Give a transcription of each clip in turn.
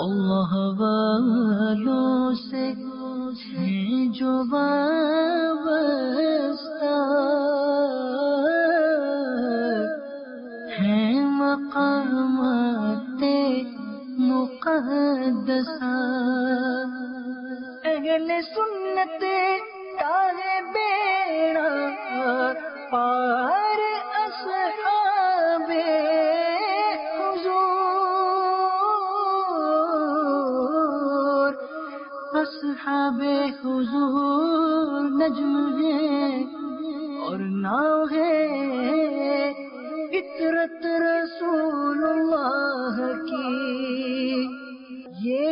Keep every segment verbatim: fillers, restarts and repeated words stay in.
اللہ والوں سے ہے جو وابستہ، ہے مقامات مقدسہ، اہل سنت تاہے بیڑا پار اصحاب حضور، اصحاب حضور نجم ہے اور ناؤ ہے، فطرت رسول اللہ کی یہ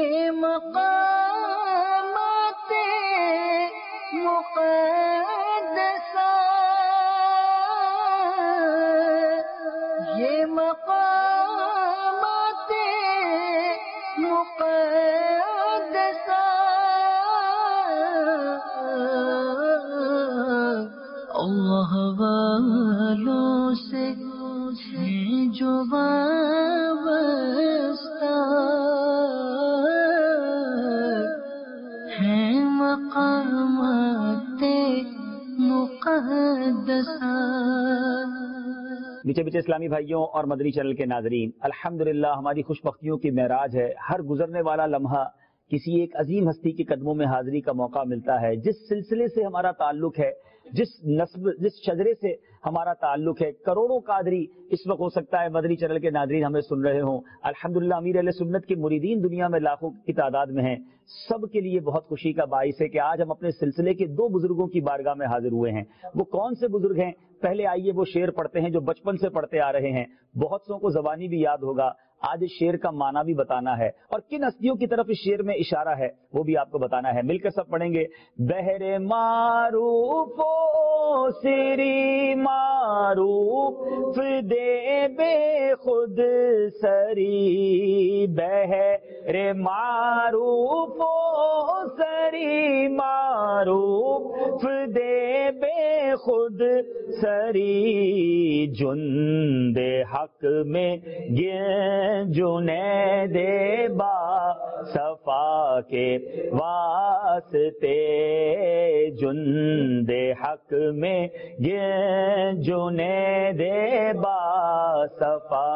مقامات مقدسہ، یہ مقامات مقدسہ، اللہ والوں سے ہے جو وابستہ، ہے مقامات مقدسہ۔ میٹھے میٹھے اسلامی بھائیوں اور مدنی چینل کے ناظرین، الحمدللہ ہماری خوش بختیوں کی معراج ہے۔ ہر گزرنے والا لمحہ کسی ایک عظیم ہستی کے قدموں میں حاضری کا موقع ملتا ہے۔ جس سلسلے سے ہمارا تعلق ہے، جس نسب جس شجرے سے ہمارا تعلق ہے، کروڑوں قادری اس وقت ہو سکتا ہے مدنی چینل کے ناظرین ہمیں سن رہے ہوں۔ الحمدللہ امیر اہل سنت کے مریدین دنیا میں لاکھوں کی تعداد میں ہیں۔ سب کے لیے بہت خوشی کا باعث ہے کہ آج ہم اپنے سلسلے کے دو بزرگوں کی بارگاہ میں حاضر ہوئے ہیں۔ وہ کون سے بزرگ ہیں؟ پہلے آئیے وہ شعر پڑھتے ہیں جو بچپن سے پڑھتے آ رہے ہیں، بہت سو کو زبانی بھی یاد ہوگا۔ آج اس شعر کا معنی بھی بتانا ہے اور کن ہستیوں کی طرف اس شعر میں اشارہ ہے وہ بھی آپ کو بتانا ہے۔ مل کر سب پڑھیں گے۔ بہر معروف و سری معروف دے بے خود سری، بہر معروف و سری معروف دے بے خود سری، جند حق میں جنید با صفا کے واسطے، جند حق میں جنید با صفا۔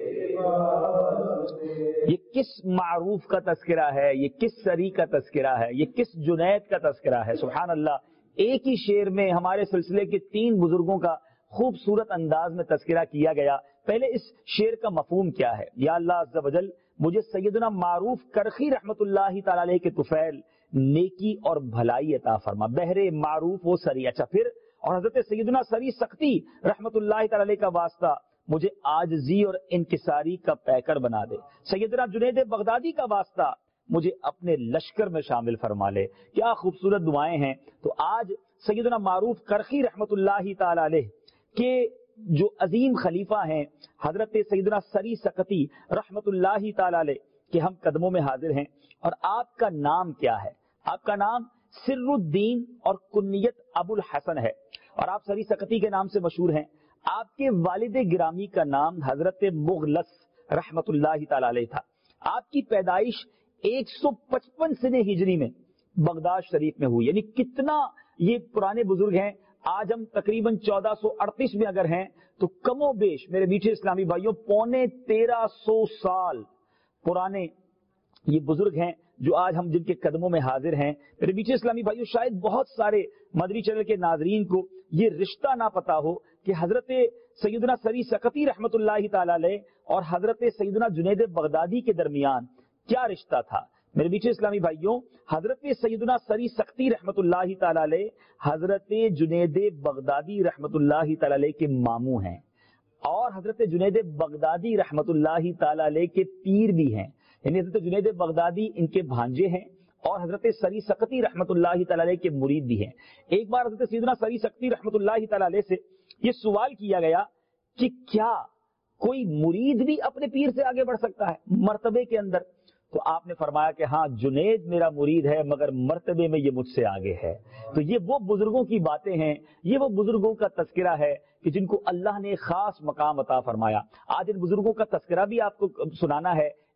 یہ کس معروف کا تذکرہ ہے؟ یہ کس سری کا تذکرہ ہے؟ یہ کس جنید کا تذکرہ ہے؟ سبحان اللہ، ایک ہی شعر میں ہمارے سلسلے کے تین بزرگوں کا خوبصورت انداز میں تذکرہ کیا گیا۔ پہلے اس شعر کا مفہوم کیا ہے؟ یا اللہ عز و جل مجھے سیدنا معروف کرخی رحمت اللہ تعالی علیہ کے طفیل نیکی اور بھلائی عطا فرما۔ بہر معروف و سری، اچھا پھر اور حضرت سیدنا سری سختی رحمت اللہ تعالی علیہ کا واسطہ مجھے عاجزی اور انکساری کا پیکر بنا دے۔ سیدنا جنید بغدادی کا واسطہ مجھے اپنے لشکر میں شامل فرما لے۔ کیا خوبصورت دعائیں ہیں۔ تو آج سیدنا معروف کرخی رحمت اللہ تعالی علیہ کہ جو عظیم خلیفہ ہیں حضرت سیدنا سری سقطی رحمت اللہ تعالی علیہ کہ ہم قدموں میں حاضر ہیں۔ اور آپ کا نام کیا ہے؟ آپ کا نام سر الدین اور کنیت ابو الحسن ہے، اور آپ سری سقطی کے نام سے مشہور ہیں۔ آپ کے والد گرامی کا نام حضرت مغلس رحمت اللہ تعالی علیہ تھا۔ آپ کی پیدائش ایک سو پچپن سنے ہجری میں بغداد شریف میں ہوئی، یعنی کتنا یہ پرانے بزرگ ہیں۔ آج ہم تقریباً چودہ سو اڑتیس میں اگر ہیں تو کم و بیش میرے میٹھے اسلامی بھائیوں پونے تیرہ سو سال پرانے یہ بزرگ ہیں جو آج ہم جن کے قدموں میں حاضر ہیں۔ میرے میٹھے اسلامی بھائیوں شاید بہت سارے مدنی چینل کے ناظرین کو یہ رشتہ نہ پتا ہو کہ حضرت سیدنا سری سقطی رحمت اللہ تعالی علیہ اور حضرت سیدنا جنید بغدادی کے درمیان کیا رشتہ تھا۔ میرے میٹھے اسلامی بھائیوں حضرت سیدنا سری سقطی رحمت اللہ تعالی علیہ حضرت جنید بغدادی رحمت اللہ تعالی علیہ کے ماموں ہیں، اور حضرت جنید بغدادی رحمت اللہ تعالی علیہ کے پیر بھی ہیں، یعنی حضرت جنید بغدادی ان کے بھانجے ہیں اور حضرت سری سقطی رحمت اللہ تعالی علیہ کے مرید بھی ہیں۔ ایک بار حضرت سیدنا سری سقطی رحمت اللہ تعالی علیہ سے یہ سوال کیا گیا کہ کیا کوئی مرید بھی اپنے پیر سے آگے بڑھ سکتا ہے مرتبے کے اندر؟ تو آپ نے فرمایا کہ ہاں جنید میرا مرید ہے مگر مرتبے میں یہ مجھ سے آگے ہے۔ تو یہ وہ بزرگوں کی باتیں ہیں، یہ وہ بزرگوں کا تذکرہ ہے کہ جن کو اللہ نے خاص مقام عطا فرمایا۔ آج ان بزرگوں کا تذکرہ بھی آپ کو سنانا ہے۔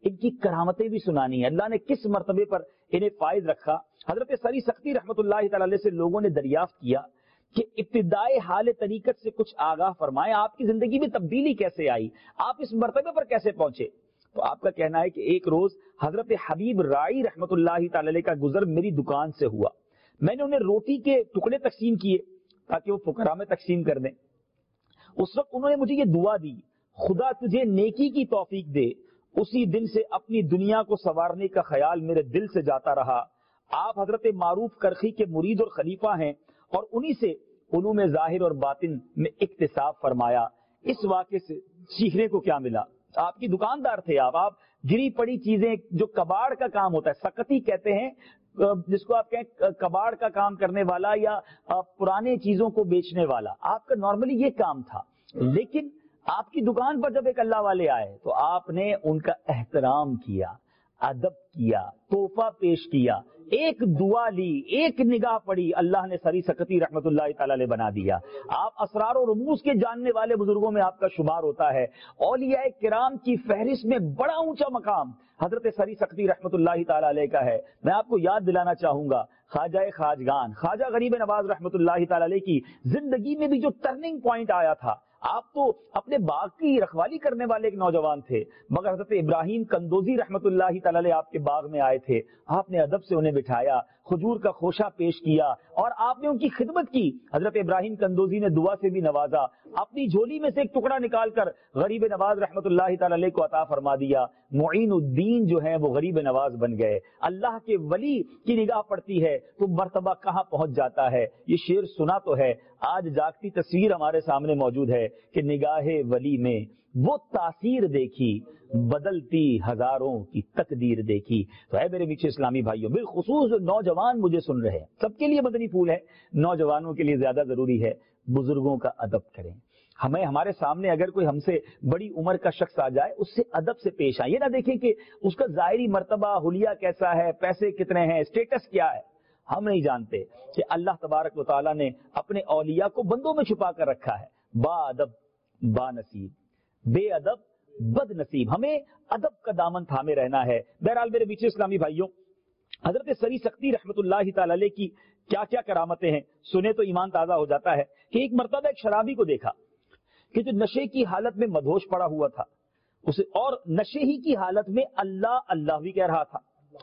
ان کی کرامتیں بھی سنانی ہے، اللہ نے کس مرتبے پر انہیں فائز رکھا۔ حضرت سری سختی رحمۃ اللہ تعالی علیہ سے لوگوں نے دریافت کیا کہ ابتدائے حال طریقت سے کچھ آگاہ فرمائیں، آپ کی زندگی میں تبدیلی کیسے آئی، آپ اس مرتبے پر کیسے پہنچے؟ تو آپ کا کہنا ہے کہ ایک روز حضرت حبیب رائی رحمۃ اللہ تعالی علیہ کا گزر میری دکان سے ہوا، میں نے انہیں روٹی کے ٹکڑے تقسیم کیے تاکہ وہ فقراء میں تقسیم کر دیں۔ اس وقت انہوں نے مجھے یہ دعا دی، خدا تجھے نیکی کی توفیق دے۔ اسی دن سے اپنی دنیا کو سنوارنے کا خیال میرے دل سے جاتا رہا۔ آپ حضرت معروف کرخی کے مرید اور خلیفہ ہیں اور انہی سے علوم ظاہر اور باطن میں اکتساب فرمایا۔ اس واقعے سے سیکھنے کو کیا ملا؟ آپ کی دکاندار تھے، آپ آپ گری پڑی چیزیں، جو کباڑ کا کام ہوتا ہے، سکتی کہتے ہیں جس کو آپ کہیں کباڑ کا کام کرنے والا یا پرانے چیزوں کو بیچنے والا، آپ کا نارملی یہ کام تھا۔ لیکن آپ کی دکان پر جب ایک اللہ والے آئے تو آپ نے ان کا احترام کیا، ادب کیا، تحفہ پیش کیا، ایک دعا لی، ایک نگاہ پڑی، اللہ نے سری سکتی رحمت اللہ تعالی علیہ بنا دیا۔ آپ اسرار و رموز کے جاننے والے بزرگوں میں آپ کا شمار ہوتا ہے۔ اولیاء کرام کی فہرست میں بڑا اونچا مقام حضرت سری سکتی رحمت اللہ تعالی علیہ کا ہے۔ میں آپ کو یاد دلانا چاہوں گا خواجہ خواجگان خواجہ غریب نواز رحمت اللہ تعالی علیہ کی زندگی میں بھی جو ٹرننگ پوائنٹ آیا تھا، آپ تو اپنے باغ کی رکھوالی کرنے والے ایک نوجوان تھے، مگر حضرت ابراہیم کندوزی رحمت اللہ تعالی علیہ آپ کے باغ میں آئے تھے، آپ نے ادب سے انہیں بٹھایا، کھجور کا خوشہ پیش کیا اور آپ نے ان کی خدمت کی۔ حضرت ابراہیم کندوزی نے دعا سے بھی نوازا، اپنی جھولی میں سے ایک ٹکڑا نکال کر غریب نواز رحمت اللہ تعالی علیہ کو عطا فرما دیا۔ معین الدین جو ہیں وہ غریب نواز بن گئے۔ اللہ کے ولی کی نگاہ پڑتی ہے تو مرتبہ کہاں پہنچ جاتا ہے۔ یہ شعر سنا تو ہے، آج جاگتی تصویر ہمارے سامنے موجود ہے کہ نگاہ ولی میں وہ تاثیر دیکھی، بدلتی ہزاروں کی تقدیر دیکھی۔ تو ہے میرے میٹھے اسلامی بھائیوں، بالخصوص جو نوجوان مجھے سن رہے ہیں، سب کے لیے مدنی پھول ہے، نوجوانوں کے لیے زیادہ ضروری ہے بزرگوں کا ادب کریں۔ ہمیں ہمارے سامنے اگر کوئی ہم سے بڑی عمر کا شخص آ جائے، اس سے ادب سے پیش آئے، یہ نہ دیکھیں کہ اس کا ظاہری مرتبہ حلیہ کیسا ہے، پیسے کتنے ہیں، اسٹیٹس کیا ہے۔ ہم نہیں جانتے کہ اللہ تبارک و تعالیٰ نے اپنے اولیاء کو بندوں میں چھپا کر رکھا ہے۔ با ادب با نصیب، بے ادب بد نصیب، ہمیں ادب کا دامن تھامے رہنا ہے۔ بہرحال میرے بیچے اسلامی بھائیوں، حضرت سری سختی رحمت اللہ تعالی علیہ کی کیا کیا کرامتیں ہیں، سنے تو ایمان تازہ ہو جاتا ہے کہ ایک مرتبہ ایک شرابی کو دیکھا کہ جو نشے کی حالت میں مدہوش پڑا ہوا تھا، اسے اور نشے ہی کی حالت میں اللہ اللہ بھی کہہ رہا تھا۔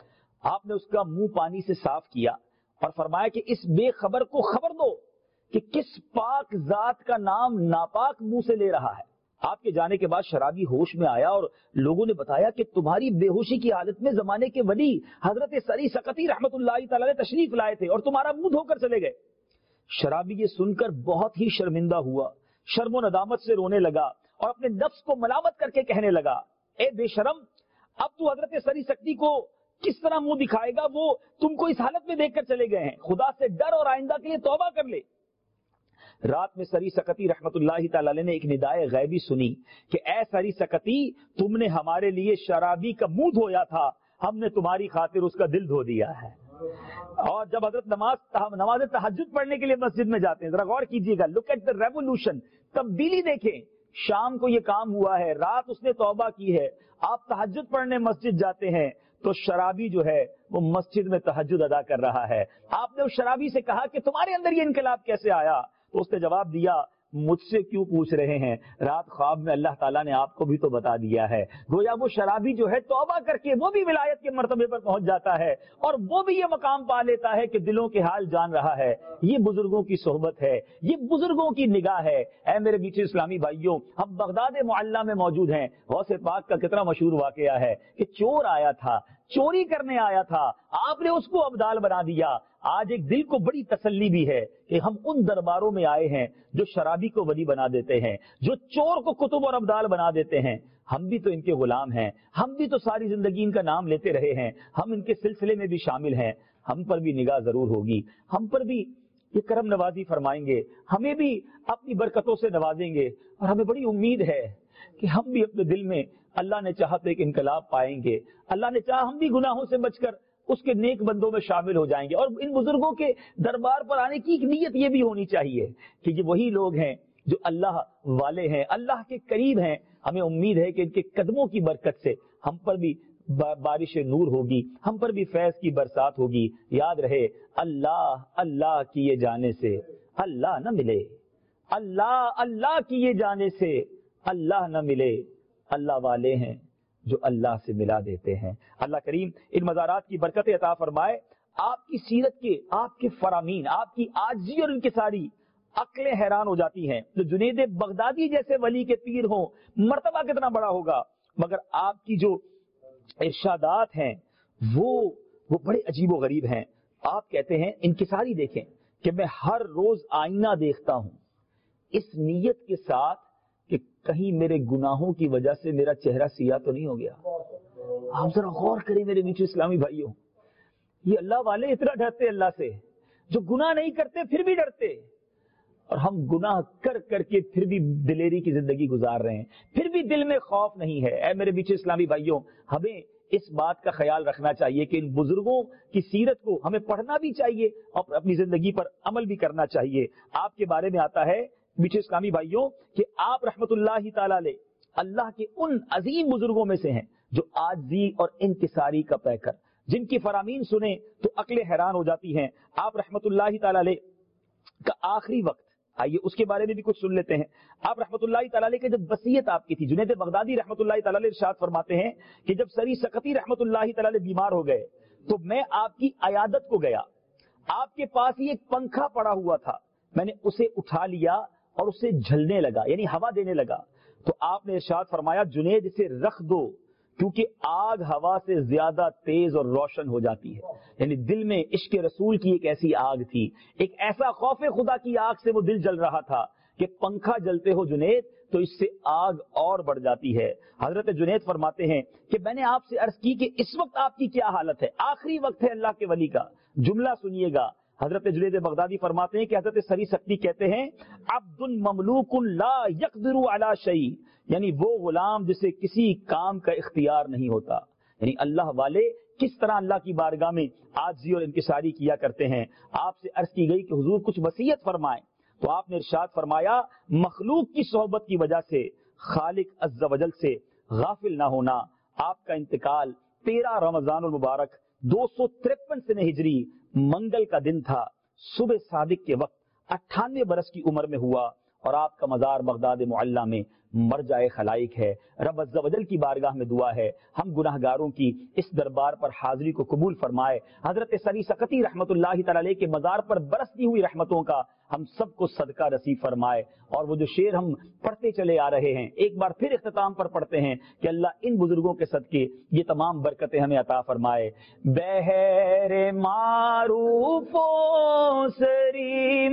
آپ نے اس کا منہ پانی سے صاف کیا اور فرمایا کہ اس بے خبر کو خبر دو کہ کس پاک ذات کا نام ناپاک منہ سے لے رہا ہے۔ آپ کے جانے کے بعد شرابی ہوش میں آیا اور لوگوں نے بتایا کہ تمہاری بے ہوشی کی حالت میں زمانے کے ولی حضرت سری سکتی رحمت اللہ تعالی علیہ تشریف لائے تھے اور تمہارا منہ دھو کر چلے گئے۔ شرابی یہ سن کر بہت ہی شرمندہ ہوا، شرم و ندامت سے رونے لگا اور اپنے نفس کو ملامت کر کے کہنے لگا، اے بے شرم، اب تو حضرت سری سکتی کو کس طرح منہ دکھائے گا، وہ تم کو اس حالت میں دیکھ کر چلے گئے ہیں، خدا سے ڈر اور آئندہ کے لیے توبہ کر لے۔ رات میں سری سکتی رحمت اللہ تعالی علیہ نے ایک ندائے غیبی سنی کہ اے سری سکتی، تم نے ہمارے لیے شرابی کا منہ دھویا تھا، ہم نے تمہاری خاطر اس کا دل دھو دیا ہے۔ اور جب حضرت نماز نماز تہجد پڑھنے کے لیے مسجد میں جاتے ہیں، ذرا غور کیجئے گا، لک ایٹ دا ریوولوشن، تبدیلی دیکھیں۔ شام کو یہ کام ہوا ہے، رات اس نے توبہ کی ہے، آپ تہجد پڑھنے مسجد جاتے ہیں تو شرابی جو ہے وہ مسجد میں تہجد ادا کر رہا ہے۔ آپ نے اس شرابی سے کہا کہ تمہارے اندر یہ انقلاب کیسے آیا؟ تو اس نے جواب دیا، مجھ سے کیوں پوچھ رہے ہیں، رات خواب میں اللہ تعالیٰ نے آپ کو بھی تو بتا دیا ہے۔ گویا وہ شرابی جو ہے توبہ کر کے وہ بھی ولایت کے مرتبے پر پہنچ جاتا ہے اور وہ بھی یہ مقام پا لیتا ہے کہ دلوں کے حال جان رہا ہے۔ یہ بزرگوں کی صحبت ہے، یہ بزرگوں کی نگاہ ہے۔ اے میرے میٹھے اسلامی بھائیوں، ہم بغداد معلیٰ میں موجود ہیں، غوث پاک کا کتنا مشہور واقعہ ہے کہ چور آیا تھا، چوری کرنے آیا تھا، آپ نے اس کو ابدال بنا دیا۔ آج ایک دل کو بڑی تسلی بھی ہے کہ ہم ان درباروں میں آئے ہیں جو شرابی کو ولی بنا دیتے ہیں، جو چور کو کتب اور ابدال بنا دیتے ہیں۔ ہم بھی تو ان کے غلام ہیں، ہم بھی تو ساری زندگی ان کا نام لیتے رہے ہیں، ہم ان کے سلسلے میں بھی شامل ہیں۔ ہم پر بھی نگاہ ضرور ہوگی، ہم پر بھی یہ کرم نوازی فرمائیں گے، ہمیں بھی اپنی برکتوں سے نوازیں گے، اور ہمیں بڑی امید ہے کہ ہم بھی اپنے دل میں اللہ نے چاہا تو ایک انقلاب پائیں گے، اللہ نے چاہا ہم بھی گناہوں سے بچ کر اس کے نیک بندوں میں شامل ہو جائیں گے۔ اور ان بزرگوں کے دربار پر آنے کی ایک نیت یہ بھی ہونی چاہیے کہ یہ وہی لوگ ہیں جو اللہ والے ہیں، اللہ کے قریب ہیں۔ ہمیں امید ہے کہ ان کے قدموں کی برکت سے ہم پر بھی بارش نور ہوگی، ہم پر بھی فیض کی برسات ہوگی۔ یاد رہے اللہ اللہ کیے جانے سے اللہ نہ ملے، اللہ اللہ کیے جانے سے اللہ نہ ملے، اللہ والے ہیں جو اللہ سے ملا دیتے ہیں۔ اللہ کریم ان مزارات کی برکت عطا فرمائے۔ آپ کی سیرت کے، آپ کے فرامین، آپ کی عاجزی اور انکساری عقلیں حیران ہو جاتی ہیں۔ جو جنید بغدادی جیسے ولی کے پیر ہوں، مرتبہ کتنا بڑا ہوگا، مگر آپ کی جو ارشادات ہیں وہ وہ بڑے عجیب و غریب ہیں۔ آپ کہتے ہیں انکساری دیکھیں کہ میں ہر روز آئینہ دیکھتا ہوں اس نیت کے ساتھ کہ کہیں میرے گناہوں کی وجہ سے میرا چہرہ سیاہ تو نہیں ہو گیا۔ آپ ذرا غور کریں میرے نیچے اسلامی بھائیوں، یہ اللہ والے اتنا ڈرتے اللہ سے، جو گناہ نہیں کرتے پھر بھی ڈرتے، اور ہم گناہ کر کر کے پھر بھی دلیری کی زندگی گزار رہے ہیں، پھر بھی دل میں خوف نہیں ہے۔ اے میرے بیچ اسلامی بھائیوں، ہمیں اس بات کا خیال رکھنا چاہیے کہ ان بزرگوں کی سیرت کو ہمیں پڑھنا بھی چاہیے اور اپنی زندگی پر عمل بھی کرنا چاہیے۔ آپ کے بارے میں آتا ہے بیچ اسلامی بھائیوں کہ آپ رحمت اللہ تعالی علیہ اللہ کے ان عظیم بزرگوں میں سے ہیں جو عاجزی اور انکساری کا پیکر، جن کی فرامین سنیں تو عقلیں حیران ہو جاتی ہیں۔ آپ رحمت اللہ تعالی علیہ کا آخری وقت، آئیے اس کے بارے میں بھی کچھ سن لیتے ہیں۔ آپ رحمت اللہ تعالی علیہ کی جب وصیت آپ کی تھی، جنید بغدادی رحمت اللہ تعالی علیہ ارشاد فرماتے ہیں کہ جب سری سقطی رحمت اللہ تعالی علیہ بیمار ہو گئے تو میں آپ کی عیادت کو گیا، آپ کے پاس ہی ایک پنکھا پڑا ہوا تھا، میں نے اسے اٹھا لیا اور اسے جھلنے لگا، یعنی ہوا دینے لگا، تو آپ نے ارشاد فرمایا جنید اسے رکھ دو، کیونکہ آگ ہوا سے زیادہ تیز اور روشن ہو جاتی ہے۔ یعنی دل میں عشق رسول کی ایک ایسی آگ تھی، ایک ایسا خوف خدا کی آگ سے وہ دل جل رہا تھا کہ پنکھا جلتے ہو جنید تو اس سے آگ اور بڑھ جاتی ہے۔ حضرت جنید فرماتے ہیں کہ میں نے آپ سے عرض کی کہ اس وقت آپ کی کیا حالت ہے، آخری وقت ہے اللہ کے ولی کا، جملہ سنیے گا۔ حضرت جنید بغدادی فرماتے ہیں کہ حضرت سری سقطی کہتے ہیں عبد مملوک لا یقدر علی شیء، یعنی وہ غلام جسے کسی کام کا اختیار نہیں ہوتا۔ یعنی اللہ والے کس طرح اللہ کی بارگاہ میں عاجزی اور انکساری کیا کرتے ہیں۔ آپ سے عرض کی گئی کہ حضور کچھ وصیت فرمائیں، تو آپ نے ارشاد فرمایا مخلوق کی صحبت کی وجہ سے خالق عز و جل سے غافل نہ ہونا۔ آپ کا انتقال تیرہ رمضان المبارک دو سو ترپن سنہ ہجری منگل کا دن تھا، صبح صادق کے وقت اٹھانوے برس کی عمر میں ہوا، اور آپ کا مزار بغداد معلی میں مرجع خلائق ہے۔ رب عز و جل کی بارگاہ میں دعا ہے ہم گناہ گاروں کی اس دربار پر حاضری کو قبول فرمائے۔ حضرت سری سقطی رحمت اللہ تعالی علیہ کے مزار پر برستی ہوئی رحمتوں کا ہم سب کو صدقہ نصیب فرمائے۔ اور وہ جو شعر ہم پڑھتے چلے آ رہے ہیں ایک بار پھر اختتام پر پڑھتے ہیں کہ اللہ ان بزرگوں کے صدقے یہ تمام برکتیں ہمیں عطا فرمائے۔ بہر معروف و سری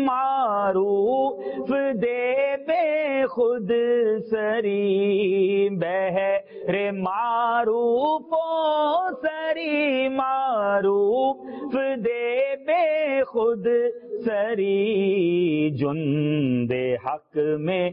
معروف دے بے خود سری، بہر معروف و سری معروف دے بے خود سری، جند حق میں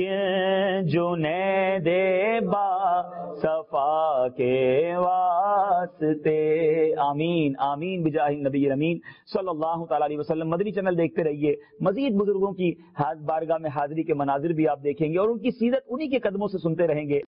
جنید با صفا کے واسطے۔ آمین آمین بجاہ النبی امین صلی اللہ تعالی علیہ وسلم۔ مدنی چینل دیکھتے رہیے، مزید بزرگوں کی بارگاہ میں حاضری کے مناظر بھی آپ دیکھیں گے اور ان کی سیرت انہی کے قدموں سے سنتے رہیں گے۔